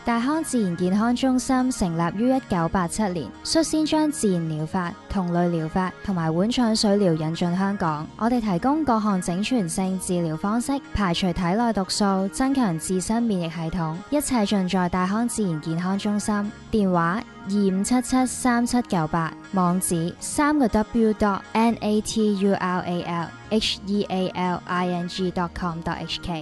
大康自然健康中心成立於1987年，率先將自然療法、同類療法同埋碗腸水療引進香港。我哋提供各項整全性治療方式，排除體內毒素，增強自身免疫系統，一切盡在大康自然健康中心。電話25773798，網址www.naturalhealing.com.hk。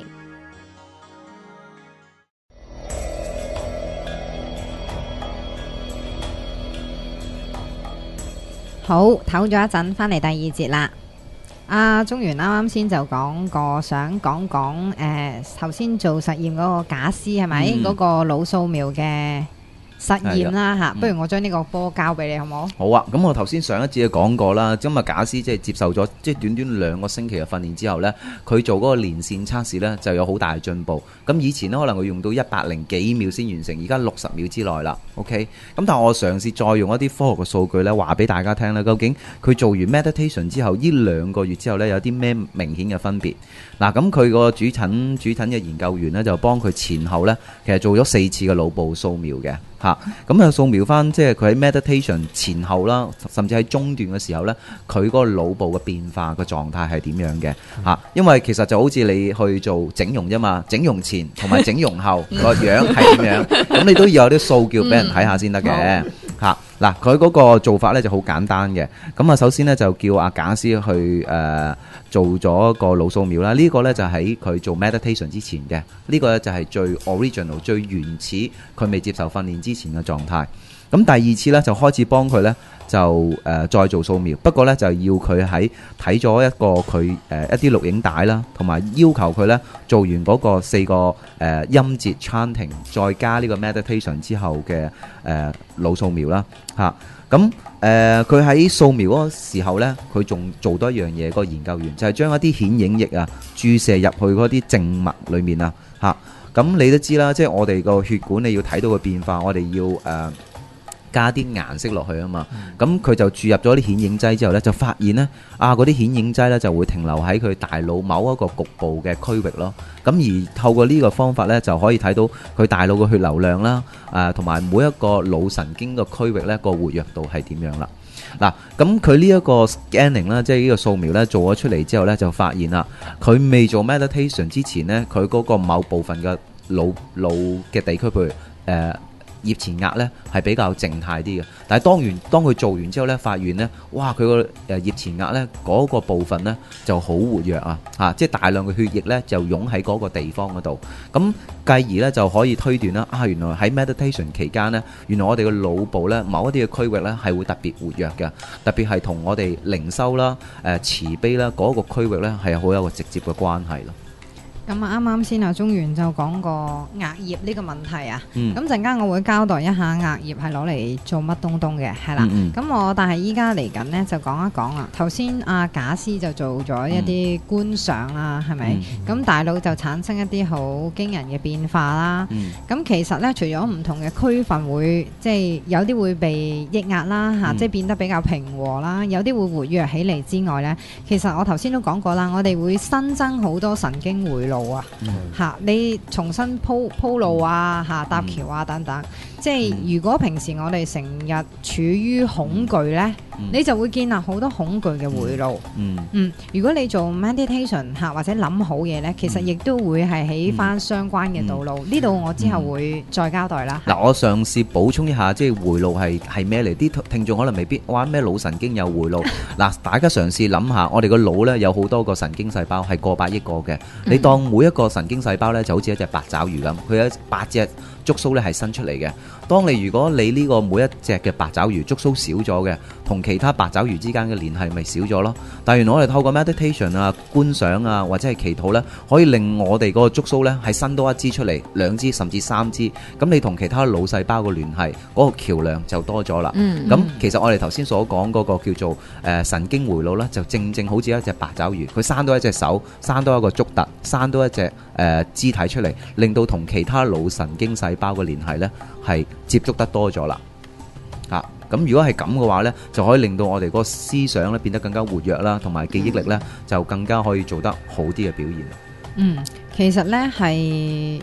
好，唞咗一陣，翻嚟第二節啦。阿中原啱啱先就講過，想講講頭先做實驗嗰個假絲係咪？嗰個腦掃描嘅實驗啦嚇，不如我將呢個波交俾你好唔好？ 好啊，咁我頭先上一節講過啦，今日假絲即係接受咗即係短短2個星期嘅訓練之後呢，佢做嗰個連線測試呢就有好大嘅進步。咁以前呢可能會用到100幾秒先完成，而家60秒之內啦。OK， 咁但係我嘗試再用一啲科學嘅數據呢話俾大家聽啦，究竟佢做完 meditation 之後呢2個月之後呢有啲咩明顯嘅分別？嗱，咁佢個主診嘅研究員呢就幫佢前後呢其實做咗4次嘅腦部掃描嘅。咁啊掃描翻即係佢喺 meditation 前後啦，甚至喺中段嘅時候呢，佢嗰個腦部嘅變化個狀態係點樣嘅？因為其實就好似你去做整容啫嘛，整容前同埋整容後個樣係點樣，咁你都要有啲數叫俾人睇下先得嘅。嗱，佢嗰個做法呢就好簡單嘅。咁啊，首先呢，就叫阿假絲去做咗個腦掃描啦。呢個呢，就喺佢做 meditation 之前嘅，呢個呢，就係最 original 最原始佢未接受訓練之前嘅狀態。咁第二次呢，就開始幫佢呢，就再做掃描，不過呢，就要佢喺睇咗一個佢一啲錄影帶啦，同埋要求佢呢做完嗰個4個音節 chanting， 再加呢個 meditation 之後嘅腦掃描啦。咁佢喺掃描嗰個時候呢，佢仲做多一樣嘢，個研究員就係將一啲顯影液啊注射入去嗰啲靜脈裏面啊。咁你都知啦，即係我哋個血管你要睇到個變化，我哋要加啲顏色落去啊嘛。咁佢就注入咗啲顯影劑之後呢，就發現呢嗰啲顯影劑呢就會停留喺佢大腦某一個局部嘅區域咯。咁而透過呢個方法呢，就可以睇到佢大腦嘅血流量啦，同埋每一個腦神經嘅區域呢個活躍度係點樣啦。嗱，咁佢呢一個 scanning 啦，即係呢個掃描呢，做咗出嚟之後呢，就發現啦，佢未做 meditation 之前呢，佢嗰個某部分嘅腦嘅地區，譬如葉前額呢係比較靜態啲嘅，但係當佢做完之後呢，發現呢，哇！佢個葉前額呢嗰個部分呢就好活躍即係大量嘅血液呢就湧喺嗰個地方嗰度，咁繼而呢就可以推斷啦，原來喺 meditation 期間呢，原來我哋嘅腦部呢某一啲嘅區域呢係會特別活躍嘅，特別係同我哋靈修啦、慈悲啦嗰個區域呢係好有個直接嘅關係咯。 咁啱啱先中原就講過額葉呢個問題啊，咁陣間我會交代一下額葉係攞嚟做乜東東嘅，係啦。咁但係依家嚟緊呢，就講一講啦。頭先阿假絲就做咗一啲觀想啦，係咪？咁大腦就產生一啲好驚人嘅變化啦。咁其實呢，除咗唔同嘅區份會即係有啲會被抑壓啦，即係變得比較平和啦，有啲會活躍起嚟之外呢，其實我頭先都講過啦，我哋會新增好多神經回路你重新鋪路搭橋等等，即係如果平時我哋成日處於恐懼呢，你就會建立好多恐懼嘅回路。如果你做 meditation 或者諗好嘢呢，其實亦都會係起翻相關嘅道路。呢度我之後會再交代啦。 嗱，我嘗試補充一下，即係回路係咩嚟？啲聽眾可能未必話咩腦神經有回路。嗱，大家嘗試諗下，我哋個腦呢有好多個神經細胞，係過百億個嘅。你當每一個神經細胞呢就好似一隻八爪魚咁，佢有8隻觸鬚呢係伸出嚟嘅。如果你呢個每一隻嘅八爪魚觸鬚少咗嘅，同其他八爪魚之間嘅聯繫咪少咗咯。但係原來我哋透過 meditation 觀想或者係祈禱呢，可以令我哋嗰個觸鬚呢係伸多一支出嚟，2支甚至3支。咁你同其他腦細胞嘅聯繫嗰個橋梁就多咗啦。咁其實我哋頭先所講嗰個叫做神經回路呢，就正好似一隻八爪魚，佢生多一隻手，生多一個觸突，生多一隻肢體出嚟，令到同其他腦神經細胞嘅聯繫呢係接觸得多咗啦。咁如果係咁嘅話呢，就可以令到我哋嗰個思想呢變得更加活躍啦，同埋記憶力呢就更加可以做得好啲嘅表現。 其實呢係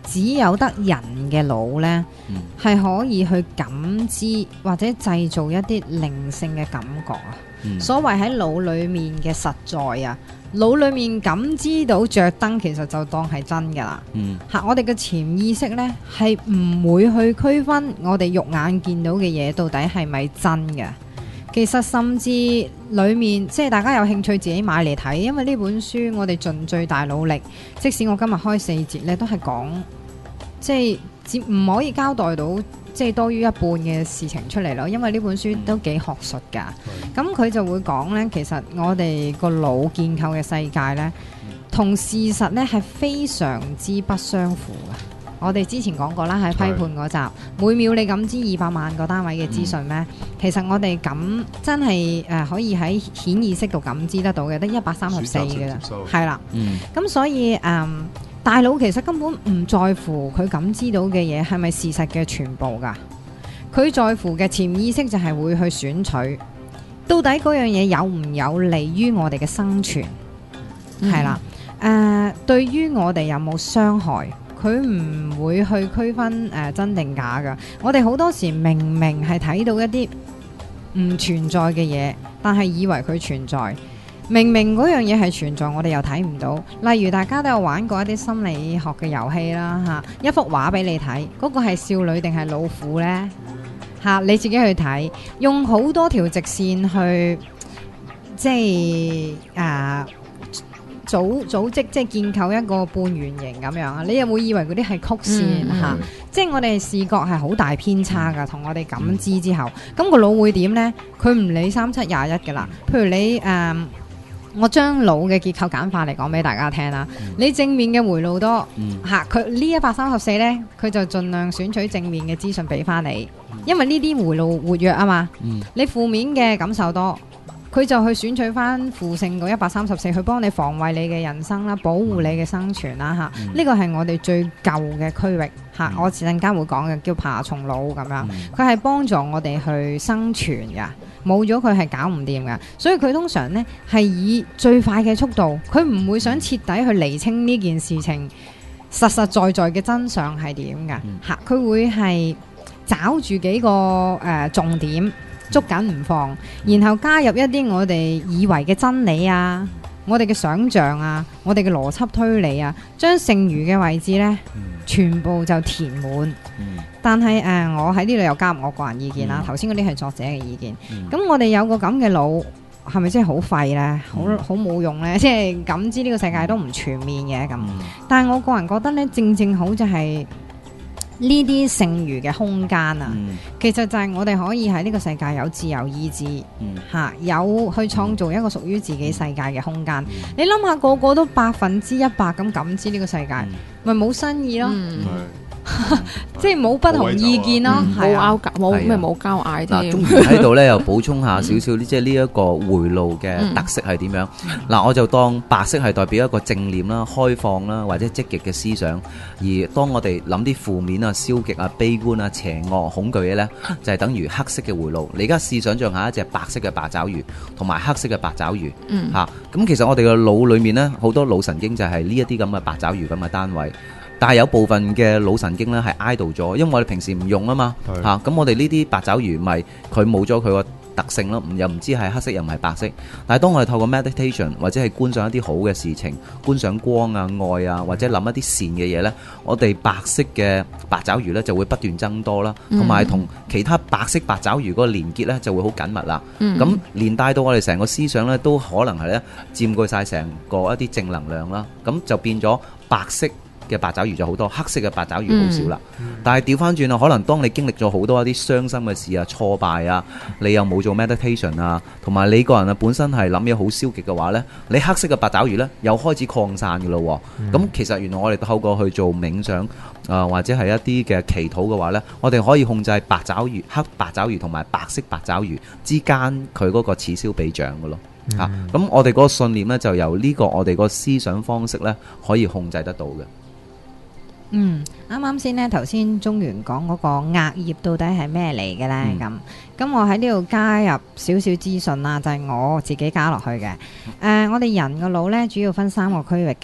只有得人嘅腦呢，係可以去感知或者製造一啲靈性嘅感覺啊。所謂喺腦裏面嘅實在啊，腦裏面感知到着燈，其實就當係真噶啦。我哋嘅潛意識呢，係唔會去區分我哋肉眼見到嘅嘢到底係咪真嘅。其實甚至裏面即係大家有興趣自己買嚟睇，因為呢本書我哋盡最大努力，即使我今日開4節呢，都係講即係唔可以交代到即係多於一半嘅事情出嚟咯，因為呢本書都幾學術㗎。咁佢就會講呢，其實我哋個腦建構嘅世界呢，同事實呢係非常之不相符嘅。我哋之前講過啦，喺批判嗰集，每秒你感知200萬個單位嘅資訊咩？其實我哋真係可以喺顯意識度感知得到嘅，得134嘅啦，係啦。咁所以大腦其實根本唔在乎佢感知到嘅嘢係咪事實嘅全部㗎，佢在乎嘅潛意識就係會去選取，到底嗰樣嘢有唔有利於我哋嘅生存，係啦。對於我哋有冇傷害？佢唔會去區分真定假㗎。我哋好多時明明係睇到一啲唔存在嘅嘢，但係以為佢存在。明明嗰樣嘢係存在，我哋又睇唔到。例如大家都有玩過一啲心理學嘅遊戲啦，一幅畫俾你睇，嗰個係少女定係老虎呢？你自己去睇，用好多條直線去即係組織即係建構一個半圓形咁樣啊！你有冇以為嗰啲係曲線即係我哋視覺係好大偏差㗎，同我哋感知之後，咁個腦會點呢？佢唔理3721㗎啦。譬如你我將腦嘅結構簡化嚟講俾大家聽啦。你正面嘅回路多佢呢134呢，佢就盡量選取正面嘅資訊俾翻你，因為呢啲回路活躍啊嘛。你負面嘅感受多，佢就去選取翻負性嗰134去幫你防衛你嘅人生啦，保護你嘅生存啦呢個係我哋最舊嘅區域我陣間會講嘅，叫爬蟲腦咁樣。佢係幫助我哋去生存㗎，冇咗佢係搞唔掂㗎。所以佢通常呢係以最快嘅速度，佢唔會想徹底去釐清呢件事情實實在在嘅真相係點㗎佢會係找住幾個重點捉緊唔放，然後加入一啲我哋以為嘅真理啊，我哋嘅想像啊，我哋嘅邏輯推理啊，將剩餘嘅位置呢，全部就填滿。但係我喺呢度又加入我個人意見啦。頭先嗰啲係作者嘅意見。咁我哋有個咁嘅腦，係咪真係好廢呢？好冇用呢？即係感知呢個世界都唔全面嘅咁。但係我個人覺得呢，正正好就係呢啲剩餘嘅空間啊，其實就係我哋可以喺呢個世界有自由意志有去創造一個屬於自己世界嘅空間。你諗下，個個都100%咁感知呢個世界，咪冇新意咯。即係冇不同意見咯， 冇拗冇交嗌添。 中原喺度咧又補充下少少，即係呢一個回路嘅特色係點樣？我就當白色係代表一個正念啦、開放啦或者積極嘅思想，而當我哋諗啲負面啊、消極啊、悲觀啊、邪惡、恐懼嘅呢，就係等於黑色嘅回路。你而家試想像下一隻白色嘅八爪魚同埋黑色嘅八爪魚咁其實我哋嘅腦裡面呢，好多腦神經就係呢一啲咁嘅八爪魚咁嘅單位。但係有部分嘅腦神經咧係 idle 咗，因為我哋平時唔用啊嘛咁我哋呢啲八爪魚咪佢冇咗佢個特性咯，又唔知係黑色又唔係白色。但係當我哋透過 meditation 或者係觀賞一啲好嘅事情，觀賞光啊、愛啊，或者諗一啲善嘅嘢呢，我哋白色嘅八爪魚呢就會不斷增多啦，同埋同其他白色八爪魚嗰個連結呢就會好緊密啦。咁連帶到我哋成個思想呢都可能係呢佔據晒成個一啲正能量啦，咁就變咗白色嘅八爪魚就好多，黑色嘅八爪魚好少啦。但係調翻轉啊，可能當你經歷咗好多一啲傷心嘅事啊、挫敗啊，你又冇做 meditation 啊，同埋你個人啊本身係諗嘢好消極嘅話呢，你黑色嘅八爪魚呢又開始擴散嘅咯。咁其實原來我哋透過去做冥想或者係一啲嘅祈禱嘅話呢，我哋可以控制白爪魚、黑八爪魚同埋白色八爪魚之間佢嗰個此消彼長嘅咯。咁我哋嗰個信念呢，就由呢個我哋個思想方式呢可以控制得到嘅。 啱啱先呢，頭先中原講嗰個額葉到底係咩嚟嘅呢？咁我喺呢度加入少少資訊啦，就係我自己加落去嘅。我哋人個腦呢，主要分3個區域嘅。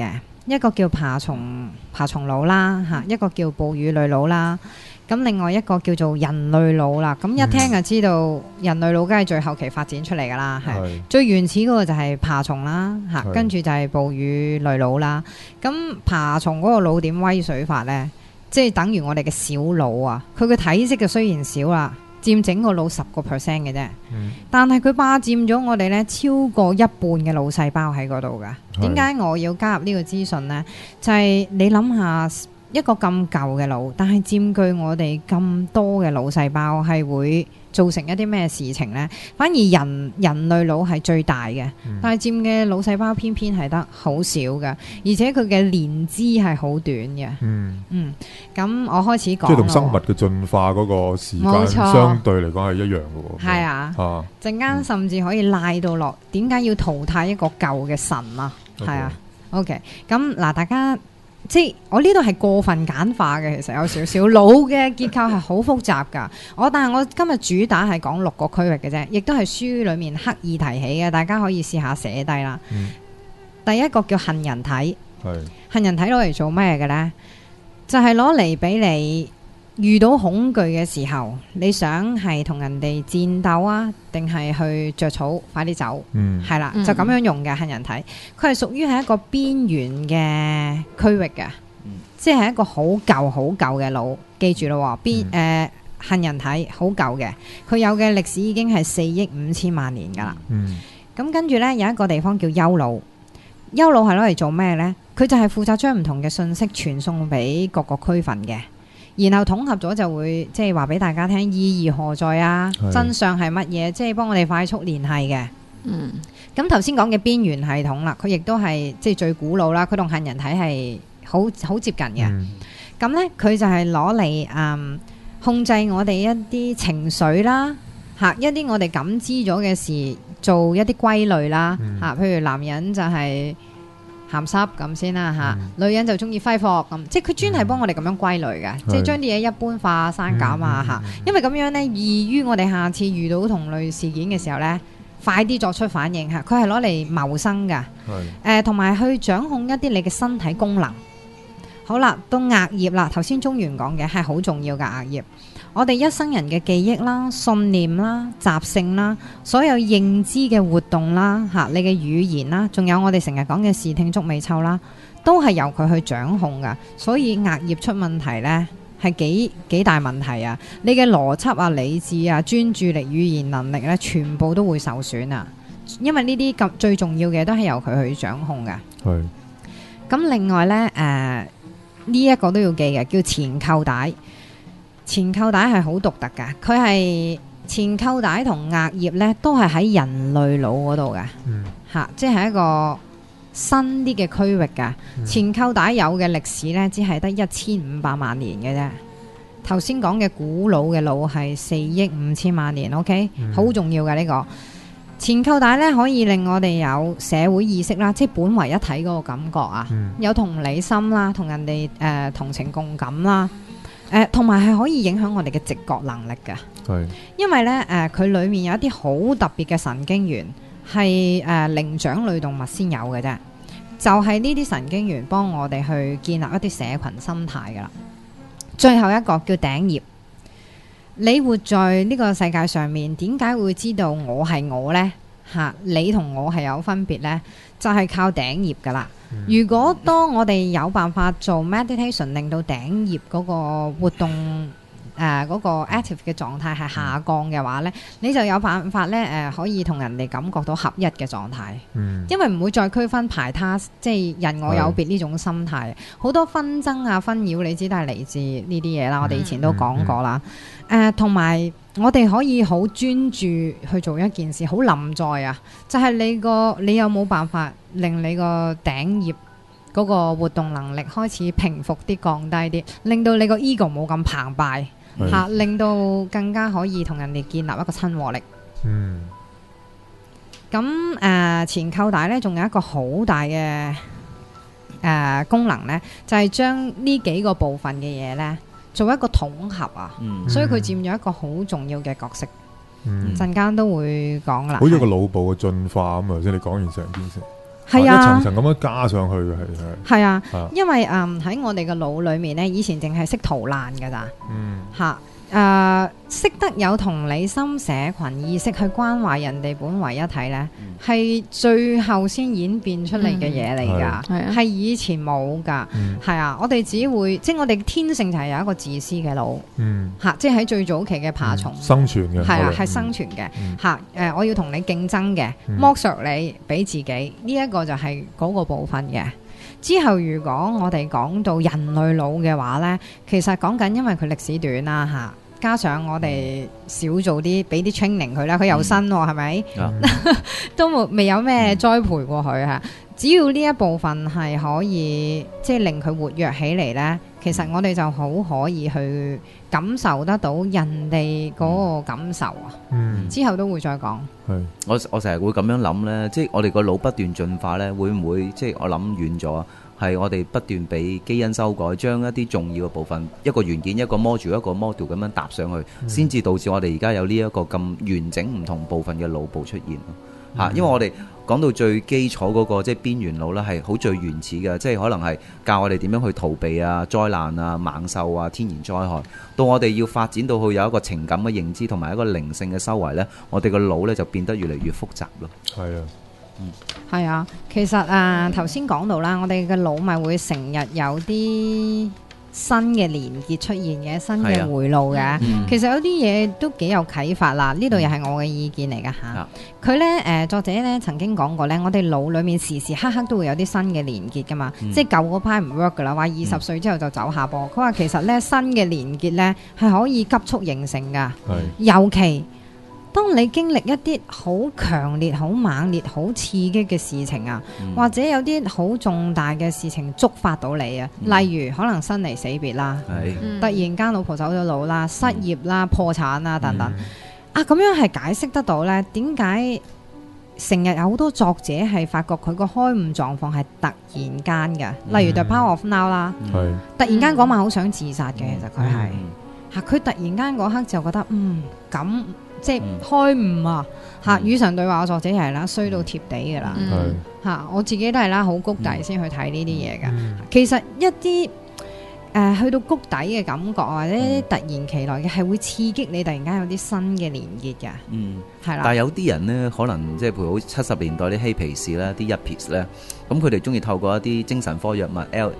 一個叫爬蟲腦啦嚇，一個叫哺乳類腦啦。咁另外一個叫做人類腦啦，咁一聽就知道人類腦梗係最後期發展出嚟噶啦，係最原始嗰個就係爬蟲啦嚇，跟住就係哺乳類腦啦。咁爬蟲嗰個腦點威水法呢？即係等於我哋嘅小腦啊，佢嘅體積就雖然少啦，佔整個腦10%嘅啫，但係佢霸佔咗我哋呢超過一半嘅腦細胞喺嗰度噶。點解我要加入呢個資訊呢？就係你諗下。一個咁舊嘅腦，但係佔據我哋咁多嘅腦細胞，係會造成一啲咩事情呢？反而人類腦係最大嘅，但係佔嘅腦細胞偏偏係得好少嘅，而且佢嘅年資係好短嘅。咁我開始講，即係同生物嘅進化嗰個時間相對嚟講係一樣嘅喎。 係啊，陣間甚至可以賴到落點解要淘汰一個舊嘅神啊？係啊 ，OK， 咁嗱，大家。即係我呢度係過分簡化嘅，其實有少少腦嘅結構係好複雜㗎。但係我今日主打係講6個區域嘅啫，亦都係書裡面刻意提起嘅，大家可以試下寫低啦。第一個叫杏仁體，杏仁體攞嚟做咩嘅呢？就係攞嚟俾你遇到恐懼嘅時候，你想係同人哋戰鬥啊，定係去着草快啲走？係啦，就咁樣用嘅杏仁體，佢係屬於係一個邊緣嘅區域嘅，即係一個好舊嘅腦。記住咯，杏仁體好舊嘅，佢有嘅歷史已經係4億5千萬年噶啦。咁跟住呢，有一個地方叫丘腦，丘腦係攞嚟做咩呢？佢就係負責將唔同嘅信息傳送俾各個區份嘅。然後統合咗就會即係話俾大家聽意義何在啊，真相係乜嘢，即係幫我哋快速聯繫嘅。咁頭先講嘅邊緣系統啦，佢亦都係即係最古老啦，佢同杏仁體係好接近嘅。咁呢，佢就係攞嚟控制我哋一啲情緒啦，一啲我哋感知咗嘅事做一啲歸類啦，譬如男人就係鹹濕咁先啦嚇，女人就中意揮霍咁，即係佢專係幫我哋咁樣歸類嘅，即係將啲嘢一般化、刪減啊嚇，因為咁樣呢，易於我哋下次遇到同類事件嘅時候呢，快啲作出反應嚇。佢係攞嚟謀生㗎，同埋去掌控一啲你嘅身體功能。好啦，到額葉啦，頭先中原講嘅係好重要嘅額葉。我哋一生人嘅記憶啦、信念啦、習性啦、所有認知嘅活動啦、你嘅語言啦，仲有我哋成日講嘅視聽觸味嗅啦，都係由佢去掌控噶。所以額葉出問題呢，係幾大問題啊！你嘅邏輯啊、理智啊、專注力、語言能力呢，全部都會受損啊！因為呢啲咁最重要嘅都係由佢去掌控噶。咁另外呢，呢一個都要記嘅，叫前扣帶。前扣帶係好獨特㗎，佢係前扣帶同額葉呢都係喺人類腦嗰度嘅，即係一個新啲嘅區域㗎。前扣帶有嘅歷史呢，只係得1500萬年嘅啫。頭先講嘅古老嘅腦係4億5千萬年，OK，好重要嘅呢個。前扣帶呢，可以令我哋有社會意識啦，即係本為一體嗰個感覺啊，有同理心啦，同人哋同情共感啦。同埋係可以影響我哋嘅直覺能力嘅，因為呢，佢裡面有一啲好特別嘅神經元係靈長類動物先有嘅啫，就係呢啲神經元幫我哋去建立一啲社群生態噶啦。最後一個叫頂葉，你活在呢個世界上面，點解會知道我係我呢？你同我係有分別呢？就係靠頂葉噶啦。如果當我哋有辦法做 meditation， 令到頂葉嗰個活動嗰個 active 嘅狀態係下降嘅話呢，你就有辦法呢可以同人哋感覺到合一嘅狀態。因為唔會再區分排他，即係人我有別呢種心態。好多紛爭啊、紛擾，你知都係嚟自呢啲嘢啦。我哋以前都講過啦。同埋我哋可以好專注去做一件事，好臨在啊！就係你有冇辦法令你個頂葉嗰個活動能力開始平復啲、降低啲，令到你個 ego 冇咁澎湃嚇，令到更加可以同人哋建立一個親和力。咁前扣帶呢，仲有一個好大嘅功能呢，就係將呢幾個部分嘅嘢呢，做一個統合啊，所以佢佔咗一個好重要嘅角色。陣間都會講啦， 好似個腦部嘅進化咁啊！即係你講完成件事， 係啊， 一層層咁樣加上去嘅係啊，因為喺我哋嘅腦裏面咧，以前淨係識逃難㗎咋，識得有同理心、社群意識去關懷人哋本為一體咧，係最後先演變出嚟嘅嘢嚟㗎，係以前冇㗎，係啊，我哋只會即係我哋天性就係有一個自私嘅腦，即係喺最早期嘅爬蟲生存嘅， 係啊，係生存嘅我要同你競爭嘅，剝削你俾自己，呢一個就係嗰個部分嘅。之後如果我哋講到人類腦嘅話呢，其實講緊因為佢歷史短啦加上我哋少做啲俾啲 training 佢啦，佢又新喎，係咪？都未有咩栽培過佢只要呢一部分係可以即係令佢活躍起嚟呢，其實我哋就好可以去感受得到人哋嗰個感受之後都會再講。 我成日會咁樣諗呢，即係我哋個腦不斷進化呢，會唔會即係我諗遠咗？係我哋不斷俾基因修改，將一啲重要嘅部分，一個元件一個 module 一個 module 咁樣搭上去，先至導致我哋而家有呢一個咁完整唔同部分嘅腦部出現因為我哋講到最基礎嗰個即係邊緣腦呢，係好最原始嘅，即係可能係教我哋點樣去逃避災難啊、猛獸啊、天然災害，到我哋要發展到去有一個情感嘅認知同埋一個靈性嘅修為呢，我哋個腦呢就變得越嚟越複雜咯。 係啊。 係啊，其實頭先講到啦，我哋嘅腦咪會成日有啲新嘅連結出現嘅，新嘅回路嘅。其實有啲嘢都幾有啟發啦。呢度又係我嘅意見嚟噶吓。佢呢作者呢曾經講過呢，我哋腦裏面時時刻刻都會有啲新嘅連結噶嘛。即係舊嗰派唔 work 噶啦，話20歲之後就走下坡。佢話其實呢，新嘅連結呢係可以急速形成噶，尤其當你經歷一啲好強烈、好猛烈、好刺激嘅事情或者有啲好重大嘅事情觸發到你例如可能生離死別啦，突然間老婆走咗佬啦、失業啦、破產啦等等咁樣係解釋得到呢，點解成日有好多作者係發覺佢個開悟狀況係突然間嘅，例如 The Power of Now 啦，突然間嗰晚好想自殺嘅，其實佢係佢突然間嗰刻就覺得咁。即係開悟與神對話嘅作者係啦，衰到貼地嘅啦我自己都係啦，好谷底先去睇呢啲嘢嘅。其實一啲去到谷底嘅感覺或者突然其來嘅係會刺激你突然間有啲新嘅連結嘅。係啦。但係有啲人呢，可能即係譬如好70年代啲嬉皮士啦、啲 Yuppies 咧，咁佢哋中意透過一啲精神科藥物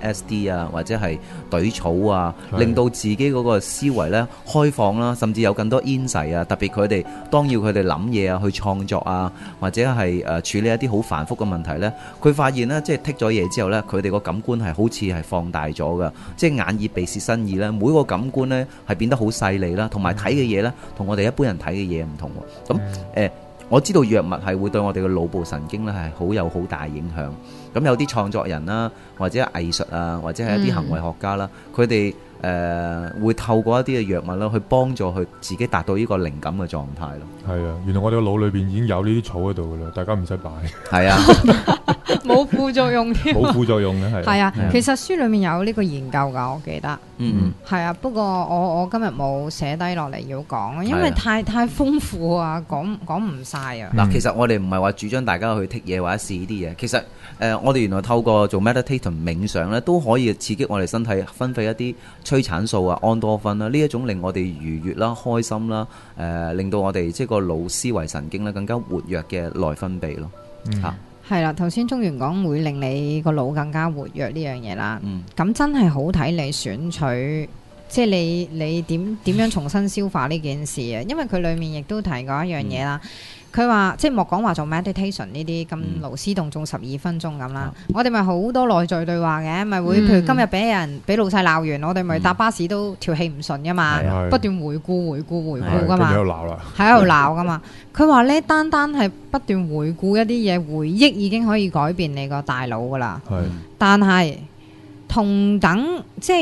LSD 或者係隊草令到自己嗰個思維咧開放啦，甚至有更多 insight 特別佢哋當要佢哋諗嘢去創作或者係處理一啲好繁複嘅問題咧，佢發現咧即係剔咗嘢之後咧，佢哋個感官係好似係放大咗㗎，即係眼耳鼻舌身意咧，每個感官咧係變得好細膩啦，同埋睇嘅嘢咧同我哋一般人睇嘅嘢唔同咁。我知道藥物係會對我哋嘅腦部神經咧係有好大影響。咁有啲創作人啦，或者藝術或者係一啲行為學家啦，佢哋會透過一啲嘅藥物啦，去幫助佢自己達到呢個靈感嘅狀態咯。 係啊，原來我哋個腦裏邊已經有呢啲草喺度噶啦，大家唔使擺。係啊， 冇副作用添。 冇副作用嘅係啊， 其實書裏面有呢個研究噶，我記得。係啊，不過我今日冇寫低落嚟要講，因為太豐富講唔晒啊。 嗱，其實我哋唔係話主張大家去剔嘢或者試呢啲嘢，其實我哋原來透過做 meditation 冥想咧，都可以刺激我哋身體分泌一啲催產素安多酚啦，呢一種令我哋愉悅啦、開心啦，令到我哋即係個腦思維神經咧更加活躍嘅內分泌咯。 係啦，頭先中原講會令你個腦更加活躍呢樣嘢啦。咁真係好睇你選取，即係你點樣重新消化呢件事啊？因為佢裡面亦都提過一樣嘢啦。佢話即係莫講話做 meditation 呢啲咁勞師動眾12分鐘咁啦，我哋咪好多內在對話嘅，咪會譬如今日俾老細鬧完，我哋咪搭巴士都條氣唔順噶嘛，不斷回顧噶嘛，喺度鬧噶嘛。佢話呢，單係不斷回顧一啲嘢，回憶已經可以改變你個大腦噶啦。但係同等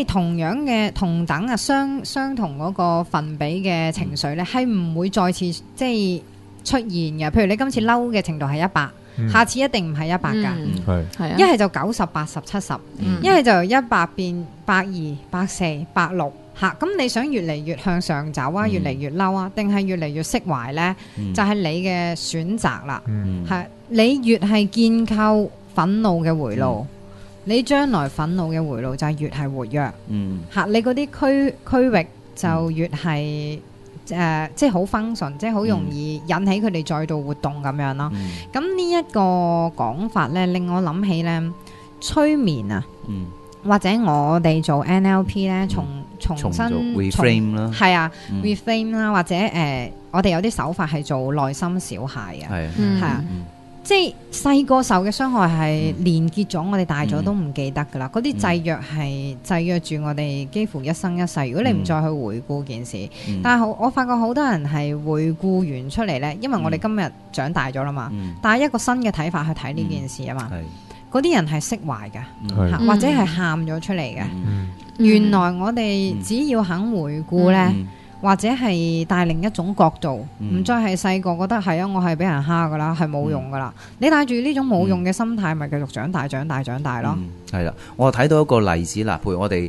相同嗰個份比嘅情緒呢，係唔會再次即係出現嘅。譬如你今次嬲嘅程度係100，下次一定唔係100噶，一係就90、80、70，一係就由100變120、140、160吓。咁你想越嚟越向上走越嚟越嬲定係越嚟越釋懷呢？就係你嘅選擇啦。係你越係建構憤怒嘅回路，你將來憤怒嘅回路就係越係活躍，你嗰啲區域就越係即係好 function， 即係好容易引起佢哋再度活動咁樣咯。咁呢一個講法咧，令我諗起咧催眠啊，或者我哋做 NLP 咧，重新 reframe 啦， 係啊 reframe 啦，或者我哋有啲手法係做內心小孩啊，係啊。即係細個受嘅傷害係連結咗，我哋大咗都唔記得噶啦。嗰啲制約係制約住我哋幾乎一生一世。如果你唔再去回顧件事，但係我發覺好多人係回顧完出嚟呢，因為我哋今日長大咗啦嘛，但係一個新嘅睇法去睇呢件事啊嘛。嗰啲人係釋懷嘅，或者係喊咗出嚟嘅。原來我哋只要肯回顧呢。或者係帶另一種角度，唔再係細個覺得係啊，我係俾人蝦噶啦，係冇用噶啦。你帶住呢種冇用嘅心態，咪繼續長大咯。 係啦，我睇到一個例子啦，譬如我哋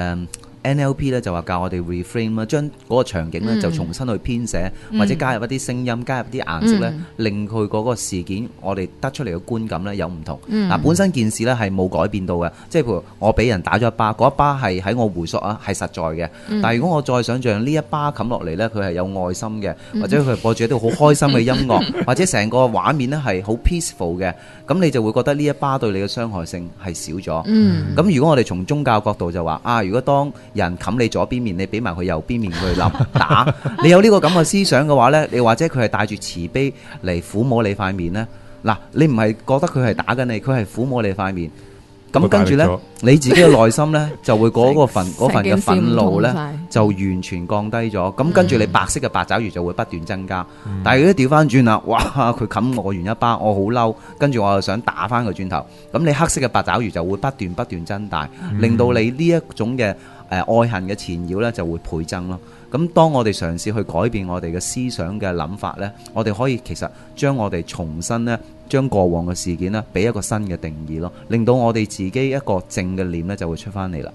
NLP 咧就話教我哋 reframe 啦，將嗰個場景咧就重新去編寫，或者加入一啲聲音，加入啲顏色咧，令佢嗰個事件我哋得出嚟嘅觀感咧有唔同。本身件事咧係冇改變到嘅，即係譬如我俾人打咗一巴，嗰一巴係喺我回溯啊係實在嘅。但係如果我再想像呢一巴冚落嚟咧，佢係有愛心嘅，或者佢係播住一啲好開心嘅音樂，或者成個畫面咧係好 peaceful 嘅，咁你就會覺得呢一巴對你嘅傷害性係少咗。咁如果我哋從宗教角度就話如果當人冚你左邊面，你俾埋佢右邊面佢打，你有呢個咁嘅思想嘅話呢，你或者佢係帶住慈悲嚟撫摸你塊面呢？嗱，你唔係覺得佢係打緊你，佢係撫摸你塊面，咁跟住呢，你自己嘅內心呢，就會嗰份嘅憤怒呢，就完全降低咗，咁跟住你白色嘅八爪魚就會不斷增加。但係如果調翻轉啦，哇！佢冚我完一巴，我好嬲，跟住我又想打翻佢轉頭，咁你黑色嘅八爪魚就會不斷增大，令到你呢一種嘅愛恨嘅纏繞呢就會倍增咯。咁當我哋嘗試去改變我哋嘅思想嘅諗法呢，我哋可以其實將我哋重新呢，將過往嘅事件呢俾一個新嘅定義咯，令到我哋自己一個正嘅念呢就會出翻嚟啦。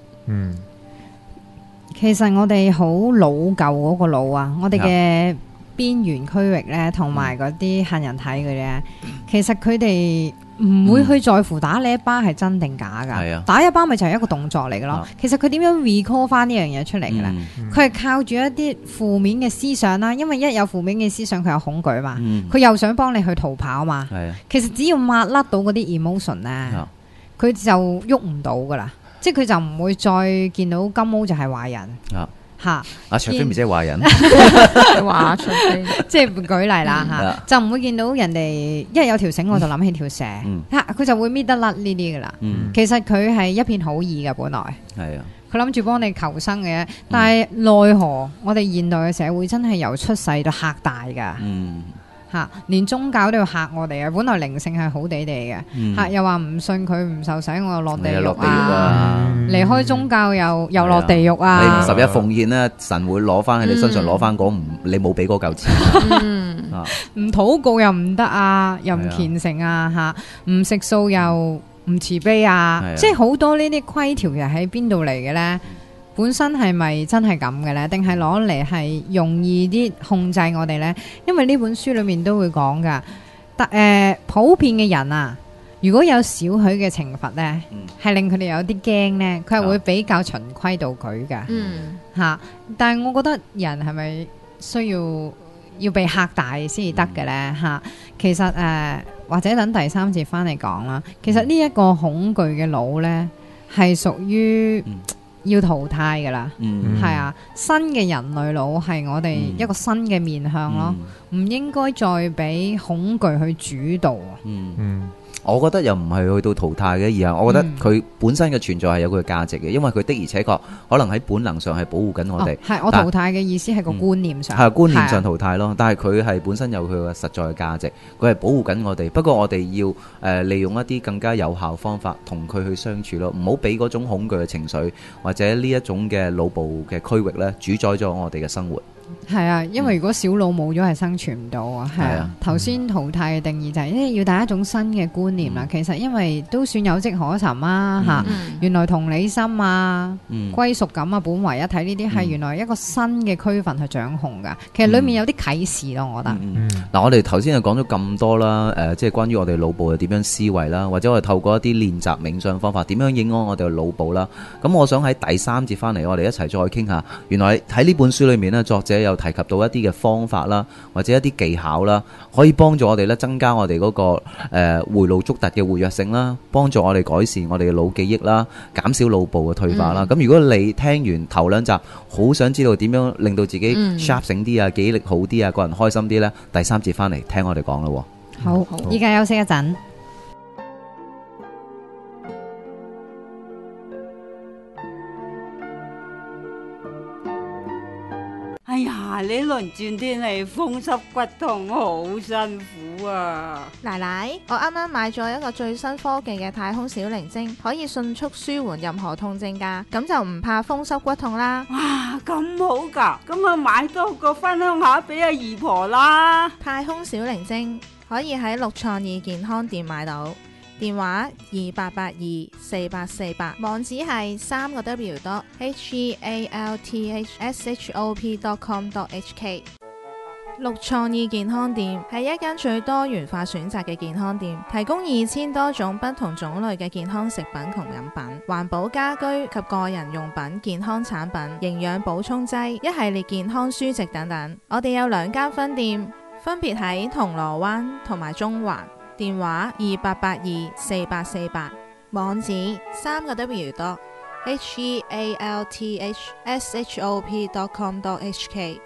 其實我哋好老舊嗰個腦啊，我哋嘅邊緣區域呢，同埋嗰啲杏仁體嗰啲呢，其實佢哋唔會去在乎打你一巴係真定假噶，打一巴咪就係一個動作嚟噶咯。其實佢點樣 recall 翻呢樣嘢出嚟嘅咧？佢係靠住一啲負面嘅思想啦，因為一有負面嘅思想，佢有恐懼嘛，佢又想幫你去逃跑嘛。其實只要抹甩到嗰啲 emotion 咧，佢就喐唔到噶啦，即係佢就唔會再見到金毛就係壞人。 除非唔知係壞人， 話除非即係舉例啦就唔會見到人哋一有條繩我就諗起條蛇，佢就會搣得甩呢啲噶啦。其實佢係一片好意嘅，本來佢諗住幫你求生嘅，但係奈何我哋現代嘅社會真係由出世到嚇大噶。連宗教都要嚇我哋啊！本來靈性係好地地嘅，又話唔信佢唔受洗，我又落地獄啊！離開宗教又落地獄啊！ 你51奉獻咧，神會攞翻喺你身上攞翻嗰你冇俾嗰嚿錢。 唔禱告又唔得啊，又唔虔誠啊，唔食素又唔慈悲啊，即係好多呢啲規條又喺邊度嚟嘅呢？本身係咪真係咁嘅呢？定係攞嚟係容易啲控制我哋呢？因為呢本書裏面都會講噶，普遍嘅人啊，如果有少許嘅懲罰呢，係令佢哋有啲驚呢，佢係會比較循規蹈矩噶。但係我覺得人係咪需要被嚇大先至得嘅呢？其實或者等第3節翻嚟講啦。其實呢一個恐懼嘅腦呢，係屬於要淘汰噶啦，新嘅人類腦係我哋一個新嘅面向咯，唔應該再俾恐懼去主導。 我覺得又唔係去到淘汰嘅，而係我覺得佢本身嘅存在係有佢嘅價值嘅，因為佢的而且確可能喺本能上係保護緊我哋。 我淘汰嘅意思係個觀念上， 觀念上淘汰咯。但係佢係本身有佢嘅實在嘅價值，佢係保護緊我哋。不過我哋要利用一啲更加有效方法同佢去相處咯，唔好俾嗰種恐懼嘅情緒或者呢一種嘅腦部嘅區域咧主宰咗我哋嘅生活。 係啊，因為如果小腦冇咗係生存唔到啊。係啊，頭先淘汰嘅定義就係要帶一種新嘅觀念啦。其實因為都算有跡可尋啊嚇，原來同理心啊、歸屬感啊、本為一體呢啲係原來一個新嘅區分去掌控㗎。其實裡面有啲啟示咯，我覺得。 嗱，我哋頭先就講咗咁多啦，即係關於我哋腦部係點樣思維啦，或者我哋透過一啲練習冥想方法點樣影響我哋嘅腦部啦。咁我想喺第3節翻嚟，我哋一齊再傾下。原來喺呢本書裏面呢，作者有提及到一啲嘅方法啦，或者一啲技巧啦，可以幫助我哋咧增加我哋嗰個回路觸突嘅活躍性啦，幫助我哋改善我哋嘅腦記憶啦，減少腦部嘅退化啦。咁如果你聽完頭2集，好想知道點樣令到自己 sharp 醒啲啊，記憶力好啲啊，個人開心啲呢，第3節翻嚟聽我哋講咯。 好，依家休息一陣。 哎呀，呢輪轉天氣風濕骨痛，好辛苦啊！ 奶奶，我啱啱買咗一個最新科技嘅太空小靈精，可以迅速舒緩任何痛症㗎，咁就唔怕風濕骨痛啦。 哇，咁好㗎，咁啊買多個分享下俾阿姨婆啦。 太空小靈精可以喺六創意健康店買到。電話28824848，網址係3個W.healthshop.com.hk。六創意健康店係一間最多元化選擇嘅健康店，提供2000多種不同種類嘅健康食品同飲品、環保家居及個人用品、健康產品、營養補充劑、一系列健康書籍等等。我哋有2間分店，分別喺銅鑼灣同埋中環。電話28824848，網址3個W.healthshop.com.hk。